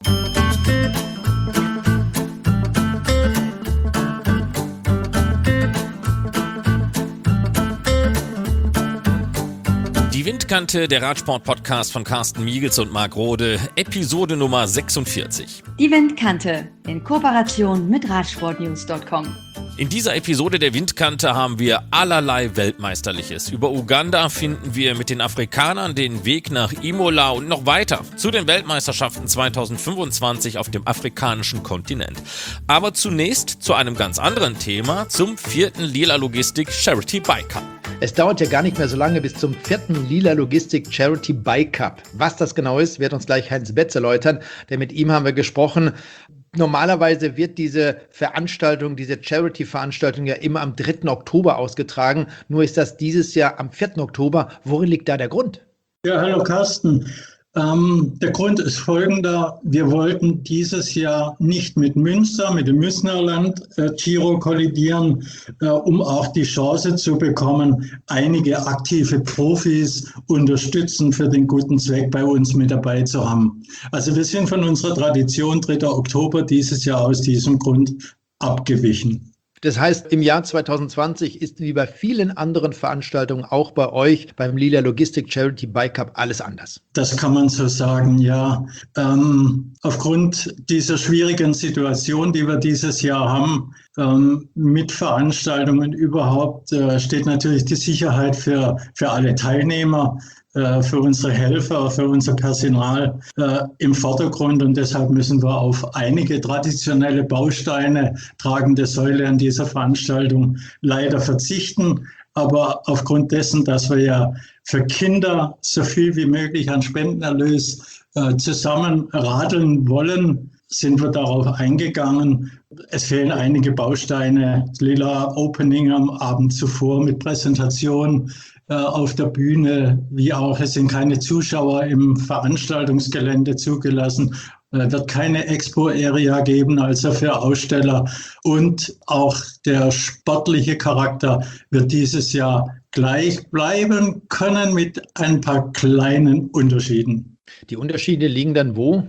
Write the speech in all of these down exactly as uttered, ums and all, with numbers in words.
Die Windkante, der Radsport-Podcast von Carsten Miegels und Marc Rode, Episode Nummer sechsundvierzig. Die Windkante in Kooperation mit Radsportnews Punkt com. In dieser Episode der Windkante haben wir allerlei Weltmeisterliches. Über Uganda finden wir mit den Afrikanern den Weg nach Imola und noch weiter zu den Weltmeisterschaften zweitausendfünfundzwanzig auf dem afrikanischen Kontinent. Aber zunächst zu einem ganz anderen Thema, zum vierten Lila Logistik Charity Bike Cup. Es dauert ja gar nicht mehr so lange bis zum vierten Lila Logistik Charity Bike Cup. Was das genau ist, wird uns gleich Heinz Betz erläutern, denn mit ihm haben wir gesprochen. Normalerweise wird diese Veranstaltung, diese Charity-Veranstaltung ja immer am dritten Oktober ausgetragen. Nur ist das dieses Jahr am vierten Oktober. Worin liegt da der Grund? Ja, hallo Carsten. Ähm, der Grund ist folgender. Wir wollten dieses Jahr nicht mit Münster, mit dem Müssnerland äh, Giro kollidieren, äh, um auch die Chance zu bekommen, einige aktive Profis unterstützend für den guten Zweck bei uns mit dabei zu haben. Also wir sind von unserer Tradition dritter Oktober dieses Jahr aus diesem Grund abgewichen. Das heißt, im Jahr zweitausendzwanzig ist wie bei vielen anderen Veranstaltungen auch bei euch beim Lila Logistik Charity Bike Cup alles anders. Das kann man so sagen, ja. Ähm, aufgrund dieser schwierigen Situation, die wir dieses Jahr haben, ähm, mit Veranstaltungen überhaupt, äh, steht natürlich die Sicherheit für, für alle Teilnehmer, für unsere Helfer, für unser Personal äh, im Vordergrund, und deshalb müssen wir auf einige traditionelle Bausteine, tragende Säule an dieser Veranstaltung leider verzichten. Aber aufgrund dessen, dass wir ja für Kinder so viel wie möglich an Spendenerlös äh, zusammen radeln wollen, sind wir darauf eingegangen. Es fehlen einige Bausteine, Lila Opening am Abend zuvor mit Präsentation äh, auf der Bühne, wie auch es sind keine Zuschauer im Veranstaltungsgelände zugelassen. Es wird keine Expo-Area geben, also für Aussteller. Und auch der sportliche Charakter wird dieses Jahr gleich bleiben können mit ein paar kleinen Unterschieden. Die Unterschiede liegen dann wo?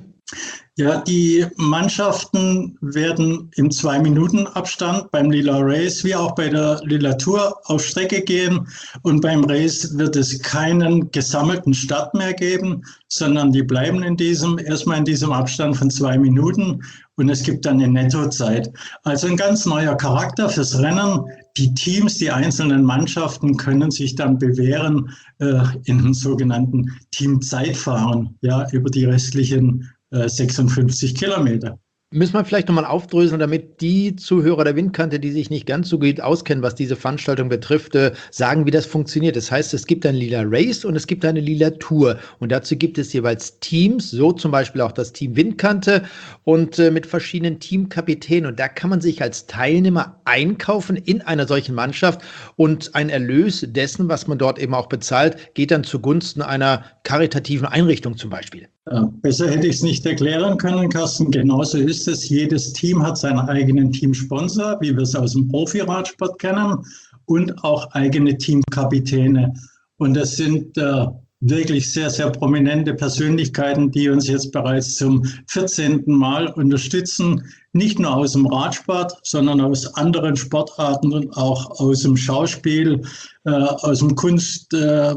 Ja, die Mannschaften werden im Zwei-Minuten-Abstand beim Lila Race wie auch bei der Lila Tour auf Strecke gehen. Und beim Race wird es keinen gesammelten Start mehr geben, sondern die bleiben in diesem, erstmal in diesem Abstand von zwei Minuten. Und es gibt dann eine Nettozeit. Also ein ganz neuer Charakter fürs Rennen. Die Teams, die einzelnen Mannschaften können sich dann bewähren äh, in einem sogenannten Teamzeitfahren, ja, über die restlichen sechsundfünfzig Kilometer. Müssen wir vielleicht nochmal aufdröseln, damit die Zuhörer der Windkante, die sich nicht ganz so gut auskennen, was diese Veranstaltung betrifft, sagen, wie das funktioniert. Das heißt, es gibt ein Lila Race und es gibt eine Lila Tour. Und dazu gibt es jeweils Teams, so zum Beispiel auch das Team Windkante und mit verschiedenen Teamkapitänen. Und da kann man sich als Teilnehmer einkaufen in einer solchen Mannschaft. Und ein Erlös dessen, was man dort eben auch bezahlt, geht dann zugunsten einer karitativen Einrichtung zum Beispiel. Ja, besser hätte ich es nicht erklären können, Carsten. Genauso ist es. Jedes Team hat seinen eigenen Teamsponsor, wie wir es aus dem Profi-Radsport kennen, und auch eigene Teamkapitäne. Und das sind äh, wirklich sehr, sehr prominente Persönlichkeiten, die uns jetzt bereits zum vierzehnten Mal unterstützen. Nicht nur aus dem Radsport, sondern aus anderen Sportarten und auch aus dem Schauspiel, äh, aus dem Kunst. Äh,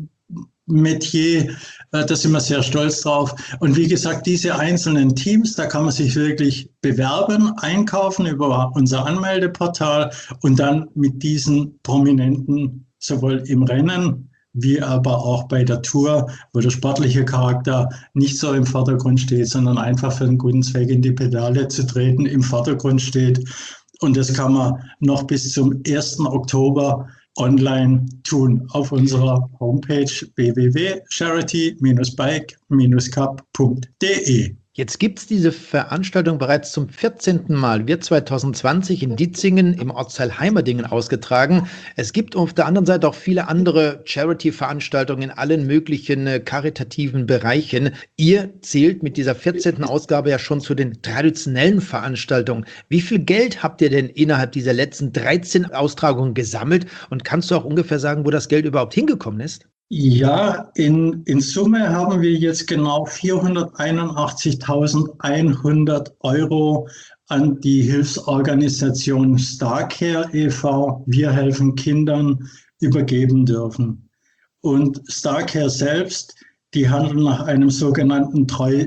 Metier, da sind wir sehr stolz drauf. Und wie gesagt, diese einzelnen Teams, da kann man sich wirklich bewerben, einkaufen über unser Anmeldeportal und dann mit diesen Prominenten sowohl im Rennen wie aber auch bei der Tour, wo der sportliche Charakter nicht so im Vordergrund steht, sondern einfach für einen guten Zweck in die Pedale zu treten, im Vordergrund steht. Und das kann man noch bis zum ersten Oktober online tun auf unserer Homepage w w w punkt charity dash bike dash cup punkt d e. Jetzt gibt es diese Veranstaltung bereits zum vierzehnten Mal, wird zweitausendzwanzig in Ditzingen im Ortsteil Heimerdingen ausgetragen. Es gibt auf der anderen Seite auch viele andere Charity-Veranstaltungen in allen möglichen äh, karitativen Bereichen. Ihr zählt mit dieser vierzehnten Ausgabe ja schon zu den traditionellen Veranstaltungen. Wie viel Geld habt ihr denn innerhalb dieser letzten dreizehn Austragungen gesammelt? Und kannst du auch ungefähr sagen, wo das Geld überhaupt hingekommen ist? Ja, in, in Summe haben wir jetzt genau vierhunderteinundachtzigtausendeinhundert Euro an die Hilfsorganisation Starcare e V, Wir helfen Kindern, übergeben dürfen. Und Starcare selbst, die handeln nach einem sogenannten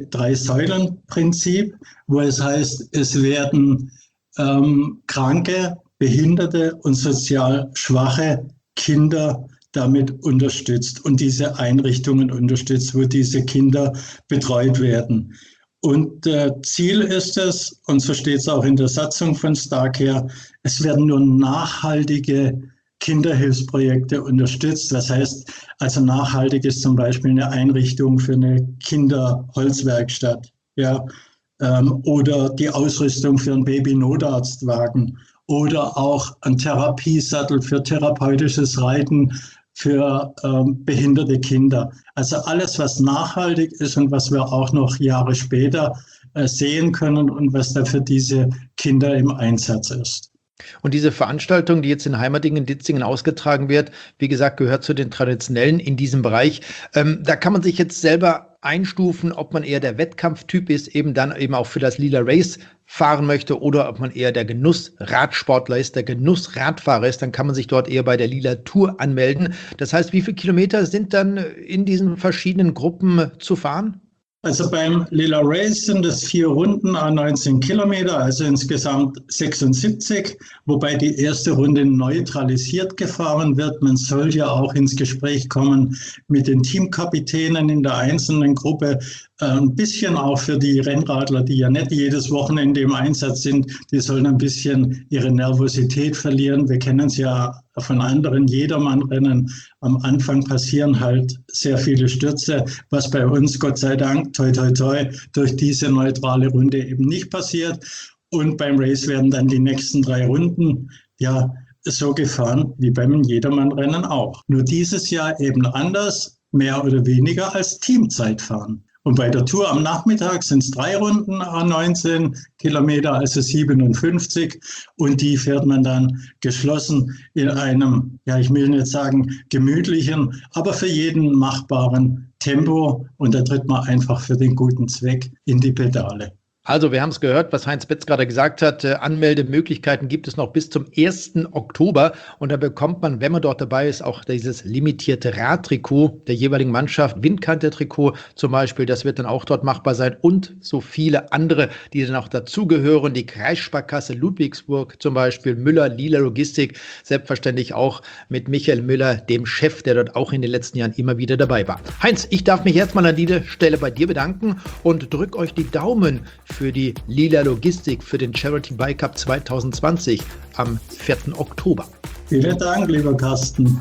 Drei-Säulen-Prinzip, wo es heißt, es werden ähm, kranke, behinderte und sozial schwache Kinder damit unterstützt und diese Einrichtungen unterstützt, wo diese Kinder betreut werden. Und äh, Ziel ist es, und so steht es auch in der Satzung von Starcare, es werden nur nachhaltige Kinderhilfsprojekte unterstützt. Das heißt, also nachhaltig ist zum Beispiel eine Einrichtung für eine Kinderholzwerkstatt, ja, ähm, oder die Ausrüstung für einen Baby-Notarztwagen oder auch ein Therapiesattel für therapeutisches Reiten für ähm, behinderte Kinder. Also alles, was nachhaltig ist und was wir auch noch Jahre später äh, sehen können und was da für diese Kinder im Einsatz ist. Und diese Veranstaltung, die jetzt in Heimatingen, Ditzingen ausgetragen wird, wie gesagt, gehört zu den traditionellen in diesem Bereich. Ähm, da kann man sich jetzt selber einstufen, ob man eher der Wettkampftyp ist, eben dann eben auch für das Lila Race fahren möchte oder ob man eher der Genuss-Radsportler ist, der Genuss-Radfahrer ist, dann kann man sich dort eher bei der Lila Tour anmelden. Das heißt, wie viele Kilometer sind dann in diesen verschiedenen Gruppen zu fahren? Also beim Lila Race sind es vier Runden à neunzehn Kilometer, also insgesamt sechsundsiebzig, wobei die erste Runde neutralisiert gefahren wird. Man soll ja auch ins Gespräch kommen mit den Teamkapitänen in der einzelnen Gruppe. Ein bisschen auch für die Rennradler, die ja nicht jedes Wochenende im Einsatz sind, die sollen ein bisschen ihre Nervosität verlieren. Wir kennen es ja von anderen Jedermannrennen. Am Anfang passieren halt sehr viele Stürze, was bei uns, Gott sei Dank, toi toi toi, durch diese neutrale Runde eben nicht passiert. Und beim Race werden dann die nächsten drei Runden ja so gefahren wie beim Jedermannrennen auch. Nur dieses Jahr eben anders, mehr oder weniger als Teamzeitfahren. Und bei der Tour am Nachmittag sind es drei Runden à neunzehn Kilometer, also siebenundfünfzig. Und die fährt man dann geschlossen in einem, ja, ich will nicht sagen gemütlichen, aber für jeden machbaren Tempo. Und da tritt man einfach für den guten Zweck in die Pedale. Also, wir haben es gehört, was Heinz Betz gerade gesagt hat. Äh, Anmeldemöglichkeiten gibt es noch bis zum ersten Oktober. Und da bekommt man, wenn man dort dabei ist, auch dieses limitierte Radtrikot der jeweiligen Mannschaft. Windkante-Trikot zum Beispiel, das wird dann auch dort machbar sein. Und so viele andere, die dann auch dazugehören. Die Kreissparkasse Ludwigsburg zum Beispiel, Müller, Lila Logistik. Selbstverständlich auch mit Michael Müller, dem Chef, der dort auch in den letzten Jahren immer wieder dabei war. Heinz, ich darf mich jetzt mal an dieser Stelle bei dir bedanken und drück euch die Daumen für die Lila Logistik für den Charity Bike Cup zwanzig zwanzig am vierten Oktober. Vielen Dank, lieber Carsten.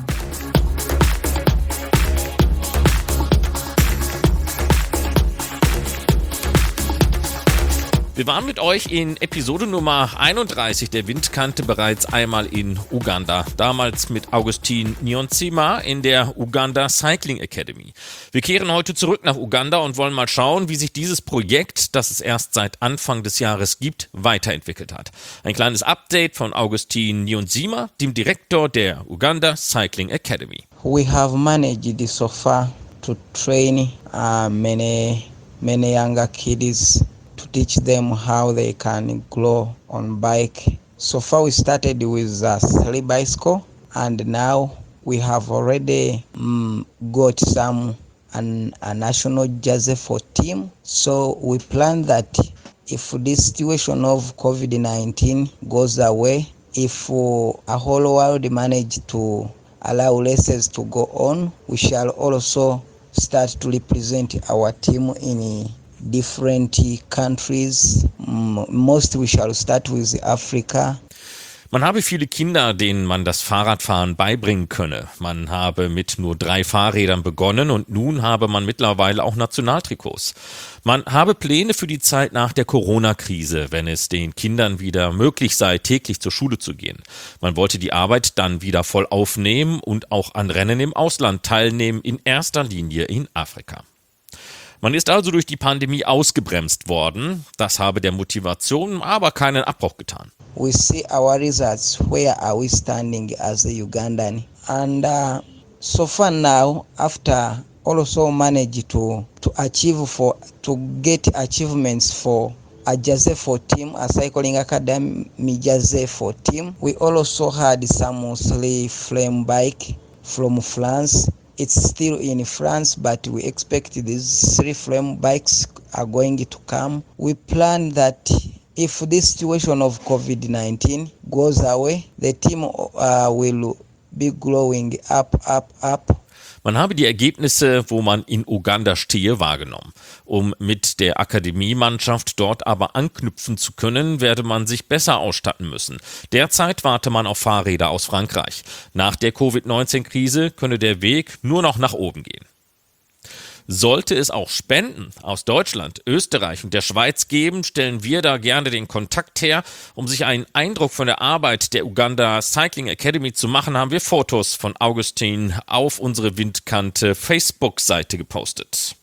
Wir waren mit euch in Episode Nummer einunddreißig der Windkante bereits einmal in Uganda. Damals mit Augustin Niyonzima in der Uganda Cycling Academy. Wir kehren heute zurück nach Uganda und wollen mal schauen, wie sich dieses Projekt, das es erst seit Anfang des Jahres gibt, weiterentwickelt hat. Ein kleines Update von Augustin Niyonzima, dem Direktor der Uganda Cycling Academy. We have managed so far to train uh, many, many younger kids to teach them how they can grow on bike. So far we started with a three bicycle and now we have already um, got some an, a national jersey for team. So we plan that if this situation of covid nineteen goes away, if uh, a whole world manage to allow races to go on, we shall also start to represent our team in different countries. Most we shall start with Africa. Man habe viele Kinder, denen man das Fahrradfahren beibringen könne. Man habe mit nur drei Fahrrädern begonnen und nun habe man mittlerweile auch Nationaltrikots. Man habe Pläne für die Zeit nach der Corona-Krise, wenn es den Kindern wieder möglich sei, täglich zur Schule zu gehen. Man wollte die Arbeit dann wieder voll aufnehmen und auch an Rennen im Ausland teilnehmen, in erster Linie in Afrika. Man ist also durch die Pandemie ausgebremst worden. Das habe der Motivation aber keinen Abbruch getan. We see our results. Where are we standing as a Ugandan? And uh, So far now, after also managed to to achieve for to get achievements for a Jazz for team, a cycling academy Jazz for team. We also had some sleigh flame bike from France. It's still in France, but we expect these three flame bikes are going to come. We plan that if this situation of covid nineteen goes away, the team uh, will be growing up, up, up. Man habe die Ergebnisse, wo man in Uganda stehe, wahrgenommen. Um mit der Akademiemannschaft dort aber anknüpfen zu können, werde man sich besser ausstatten müssen. Derzeit warte man auf Fahrräder aus Frankreich. Nach der Covid neunzehn Krise könne der Weg nur noch nach oben gehen. Sollte es auch Spenden aus Deutschland, Österreich und der Schweiz geben, stellen wir da gerne den Kontakt her. Um sich einen Eindruck von der Arbeit der Uganda Cycling Academy zu machen, haben wir Fotos von Augustin auf unsere Windkante Facebook-Seite gepostet.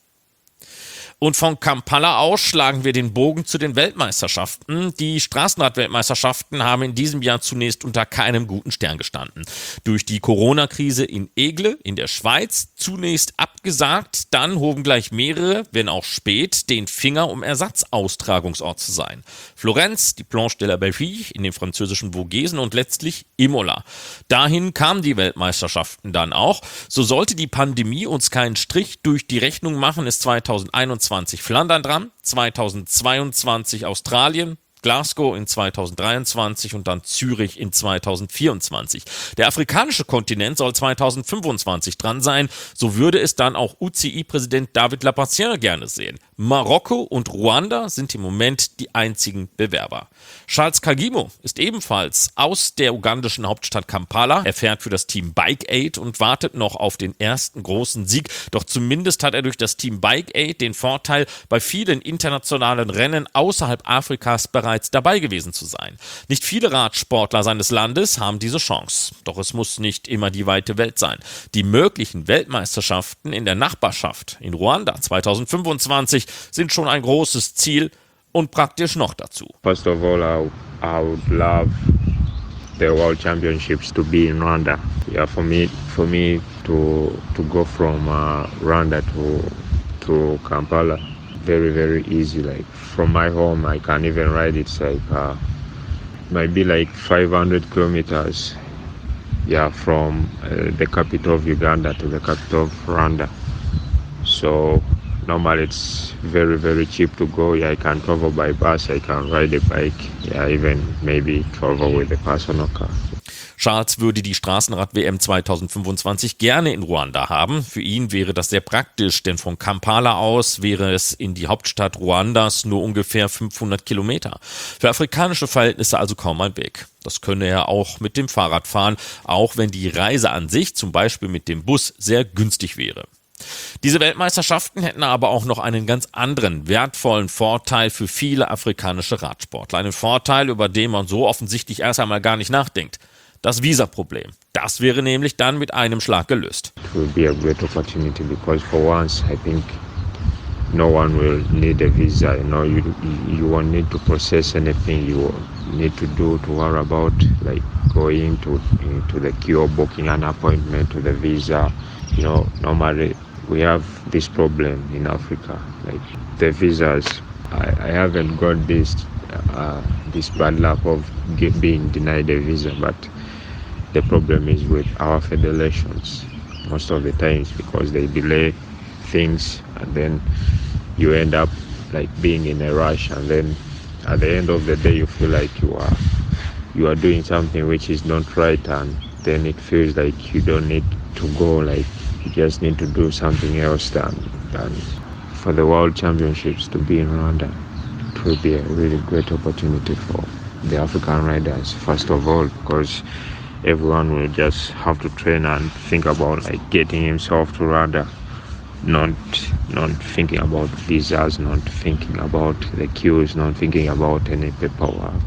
Und von Kampala aus schlagen wir den Bogen zu den Weltmeisterschaften. Die Straßenrad-Weltmeisterschaften haben in diesem Jahr zunächst unter keinem guten Stern gestanden. Durch die Corona-Krise in Aigle in der Schweiz zunächst abgesagt, dann hoben gleich mehrere, wenn auch spät, den Finger, um Ersatzaustragungsort zu sein. Florenz, die Planche de la Belleville in den französischen Vogesen und letztlich Imola. Dahin kamen die Weltmeisterschaften dann auch. So sollte die Pandemie uns keinen Strich durch die Rechnung machen, ist zweitausendeinundzwanzig Flandern dran, zweitausendzweiundzwanzig Australien, Glasgow in zweitausenddreiundzwanzig und dann Zürich in zweitausendvierundzwanzig. Der afrikanische Kontinent soll zweitausendfünfundzwanzig dran sein. So würde es dann auch U C I-Präsident David Lappartient gerne sehen. Marokko und Ruanda sind im Moment die einzigen Bewerber. Charles Kagimo ist ebenfalls aus der ugandischen Hauptstadt Kampala. Er fährt für das Team Bike Aid und wartet noch auf den ersten großen Sieg. Doch zumindest hat er durch das Team Bike Aid den Vorteil, bei vielen internationalen Rennen außerhalb Afrikas bereits dabei gewesen zu sein. Nicht viele Radsportler seines Landes haben diese Chance. Doch es muss nicht immer die weite Welt sein. Die möglichen Weltmeisterschaften in der Nachbarschaft in Ruanda zweitausendfünfundzwanzig sind schon ein großes Ziel und praktisch noch dazu. First of all, I, I would love the World Championships to be in Rwanda. Yeah, for me, for me to to go from uh, Rwanda to to Kampala, very very easy. Like from my home, I can even ride it. It's like uh, might be like five hundred kilometers. Yeah, from uh, the capital of Uganda to the capital of Rwanda. So normally it's very very cheap to go. Yeah, I can travel by bus, I can ride a bike, yeah, even maybe travel with a personal car. Charles würde die Straßenrad-W M zweitausendfünfundzwanzig gerne in Ruanda haben. Für ihn wäre das sehr praktisch, denn von Kampala aus wäre es in die Hauptstadt Ruandas nur ungefähr fünfhundert Kilometer. Für afrikanische Verhältnisse also kaum ein Weg. Das könne er auch mit dem Fahrrad fahren, auch wenn die Reise an sich, zum Beispiel mit dem Bus, sehr günstig wäre. Diese Weltmeisterschaften hätten aber auch noch einen ganz anderen, wertvollen Vorteil für viele afrikanische Radsportler. Einen Vorteil, über den man so offensichtlich erst einmal gar nicht nachdenkt. Das Visaproblem. Das wäre nämlich dann mit einem Schlag gelöst. It will be a great opportunity because for once I think no one will need a visa. You know, you you won't need to process anything. You need to do to worry about like going to to the queue, booking an appointment to the visa. You know, normally we have this problem in Africa, like the visas. I, I haven't got this uh, this bad luck of get, being denied a visa, but the problem is with our federations most of the times because they delay things and then you end up like being in a rush and then at the end of the day you feel like you are you are doing something which is not right and then it feels like you don't need to go, like you just need to do something else than, than for the World Championships to be in Rwanda. It will be a really great opportunity for the African riders, first of all, because everyone will just have to train and think about like getting himself to Rwanda, not not thinking about visas, not thinking about the queues, not thinking about any paperwork.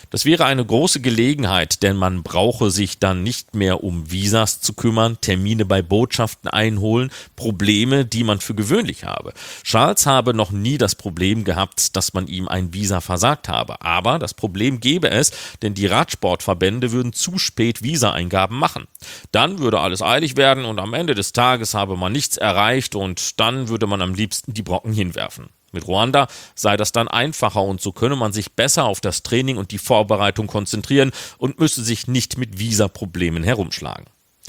Das wäre eine große Gelegenheit, denn man brauche sich dann nicht mehr um Visas zu kümmern, Termine bei Botschaften einholen, Probleme, die man für gewöhnlich habe. Charles habe noch nie das Problem gehabt, dass man ihm ein Visa versagt habe. Aber das Problem gäbe es, denn die Radsportverbände würden zu spät Visa-Eingaben machen. Dann würde alles eilig werden und am Ende des Tages habe man nichts erreicht und dann würde man am liebsten die Brocken hinwerfen. Mit Ruanda sei das dann einfacher und so könne man sich besser auf das Training und die Vorbereitung konzentrieren und müsse sich nicht mit Visa-Problemen herumschlagen.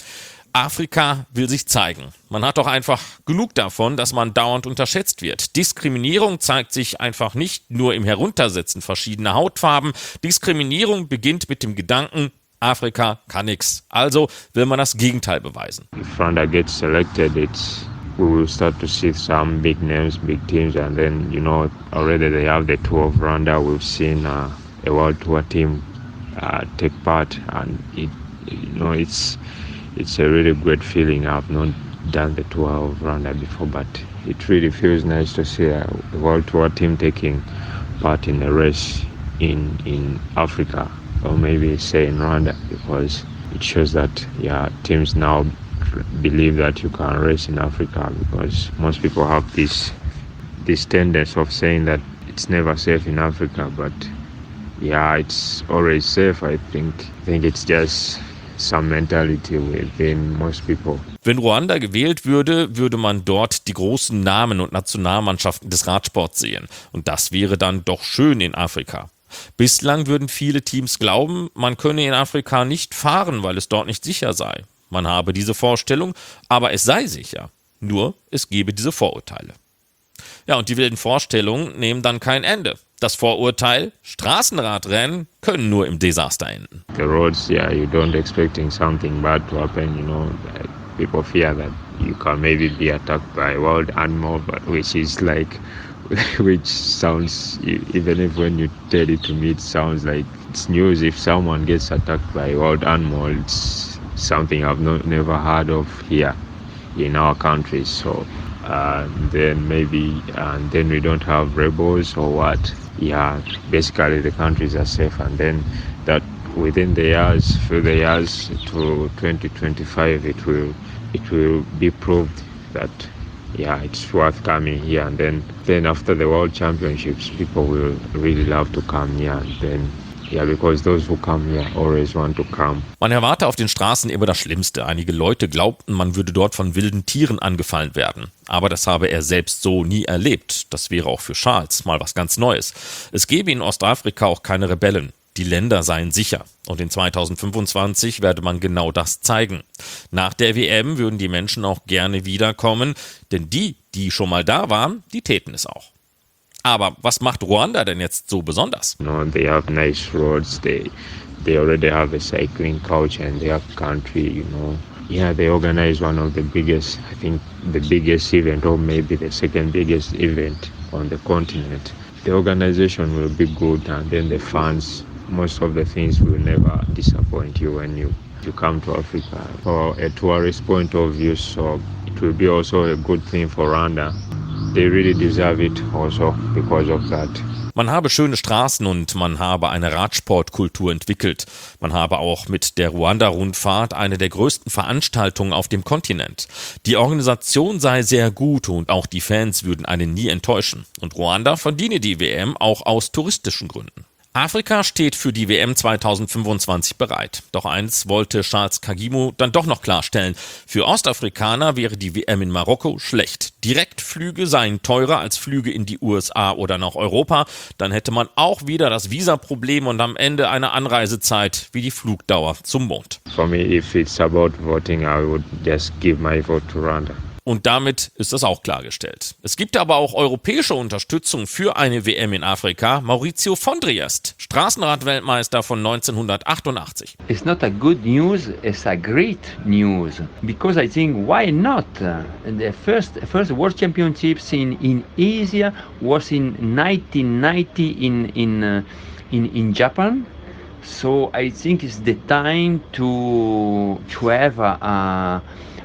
Afrika will sich zeigen. Man hat doch einfach genug davon, dass man dauernd unterschätzt wird. Diskriminierung zeigt sich einfach nicht nur im Heruntersetzen verschiedener Hautfarben. Diskriminierung beginnt mit dem Gedanken, Afrika kann nix. Also will man das Gegenteil beweisen. If Rwanda gets selected, it's we will start to see some big names, big teams, and then, you know, already they have the tour of Rwanda. We've seen uh, a world tour team uh, take part, and it, you know, it's it's a really great feeling. I've not done the tour of Rwanda before, but it really feels nice to see a world tour team taking part in a race in in Africa, or maybe say in Rwanda, because it shows that yeah, teams now believe that you can race in Africa, because most people have this this tendency of saying that it's never safe in Africa, but yeah, it's always safe. I think I think it's just some mentality within most people. Wenn Ruanda gewählt würde, würde man dort die großen Namen und Nationalmannschaften des Radsports sehen. Und das wäre dann doch schön in Afrika. Bislang würden viele Teams glauben, man könne in Afrika nicht fahren, weil es dort nicht sicher sei. Man habe diese Vorstellung, aber es sei sicher. Nur, es gebe diese Vorurteile. Ja, und die wilden Vorstellungen nehmen dann kein Ende. Das Vorurteil, Straßenradrennen können nur im Desaster enden. The roads, yeah, you don't expecting something bad to happen, you know. People fear that you can maybe be attacked by a wild animal, but which is like, which sounds, even if when you tell it to me, it sounds like it's news. If someone gets attacked by a wild animal, it's something I've not, never heard of here in our country. So uh, then maybe, and then we don't have rebels or what. Yeah, basically the countries are safe, and then that within the years, through the years to twenty twenty-five, it will it will be proved that yeah, it's worth coming here. And then then after the World Championships, people will really love to come here, and then yeah, because those who come here always want to come. Man erwarte auf den Straßen immer das Schlimmste. Einige Leute glaubten, man würde dort von wilden Tieren angefallen werden. Aber das habe er selbst so nie erlebt. Das wäre auch für Charles mal was ganz Neues. Es gebe in Ostafrika auch keine Rebellen. Die Länder seien sicher. Und in zweitausendfünfundzwanzig werde man genau das zeigen. Nach der W M würden die Menschen auch gerne wiederkommen, denn die, die schon mal da waren, die täten es auch. Aber was macht Ruanda denn jetzt so besonders? You know, they have nice roads. They they already have a cycling culture in their country. You know, yeah, they organize one of the biggest, I think, the biggest event, or maybe the second biggest event on the continent. The organization will be good, and then the fans. Most of the things will never disappoint you when you you come to Africa. For a tourist point of view, so it will be also a good thing for Rwanda. They really deserve it also because of that. Man habe schöne Straßen und man habe eine Radsportkultur entwickelt. Man habe auch mit der Ruanda-Rundfahrt eine der größten Veranstaltungen auf dem Kontinent. Die Organisation sei sehr gut und auch die Fans würden einen nie enttäuschen. Und Ruanda verdiene die W M auch aus touristischen Gründen. Afrika steht für die W M zweitausendfünfundzwanzig bereit. Doch eins wollte Charles Kagimu dann doch noch klarstellen. Für Ostafrikaner wäre die W M in Marokko schlecht. Direktflüge seien teurer als Flüge in die U S A oder nach Europa. Dann hätte man auch wieder das Visaproblem und am Ende eine Anreisezeit wie die Flugdauer zum Mond. For me, if it's about voting, I would just give my vote to Rwanda. Und damit ist das auch klargestellt. Es gibt aber auch europäische Unterstützung für eine W M in Afrika. Maurizio Fondriest, Straßenradweltmeister von neunzehnhundertachtundachtzig. It's not a good news, it's a great news. Because I think, why not? The first first World Championships in, in Asia was in nineteen ninety in, in, uh, in, in Japan. So I think it's the time to, to have a, a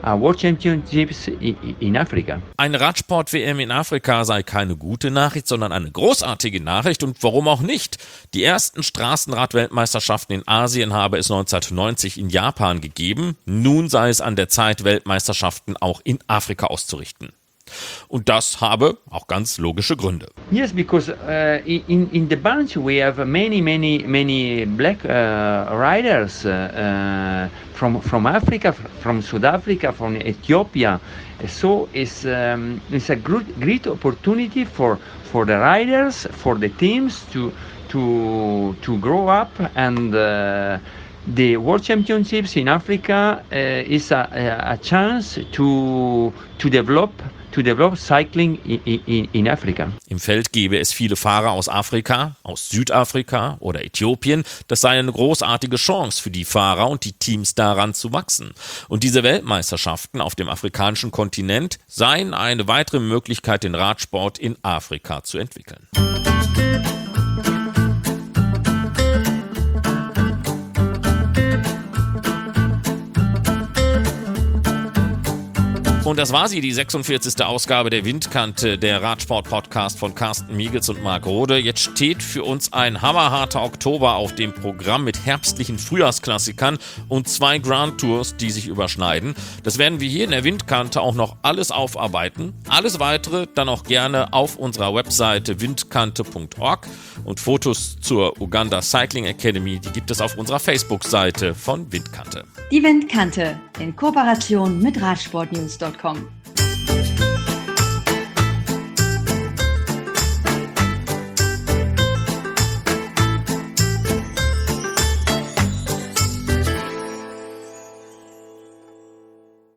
uh, World Championships in, in Africa. Eine Radsport-W M in Afrika sei keine gute Nachricht, sondern eine großartige Nachricht und warum auch nicht? Die ersten Straßenrad-Weltmeisterschaften in Asien habe es neunzehnhundertneunzig in Japan gegeben. Nun sei es an der Zeit, Weltmeisterschaften auch in Afrika auszurichten. Und das habe auch ganz logische Gründe. Yes, because uh, in in the bunch we have many many many black uh, riders uh, uh, from from Africa, from South Africa, from Ethiopia. So it's um, it's a great great opportunity for for the riders, for the teams to to to grow up, and uh, the World Championships in Africa uh, is a, a chance to to develop. To develop cycling in, in, in Africa. Im Feld gäbe es viele Fahrer aus Afrika, aus Südafrika oder Äthiopien. Das sei eine großartige Chance für die Fahrer und die Teams daran zu wachsen. Und diese Weltmeisterschaften auf dem afrikanischen Kontinent seien eine weitere Möglichkeit, den Radsport in Afrika zu entwickeln. Und das war sie, die sechsundvierzigste Ausgabe der Windkante, der Radsport-Podcast von Carsten Miegels und Marc Rode. Jetzt steht für uns ein hammerharter Oktober auf dem Programm mit herbstlichen Frühjahrsklassikern und zwei Grand Tours, die sich überschneiden. Das werden wir hier in der Windkante auch noch alles aufarbeiten. Alles Weitere dann auch gerne auf unserer Webseite windkante punkt org und Fotos zur Uganda Cycling Academy, die gibt es auf unserer Facebook-Seite von Windkante. Die Windkante in Kooperation mit radsportnews punkt com.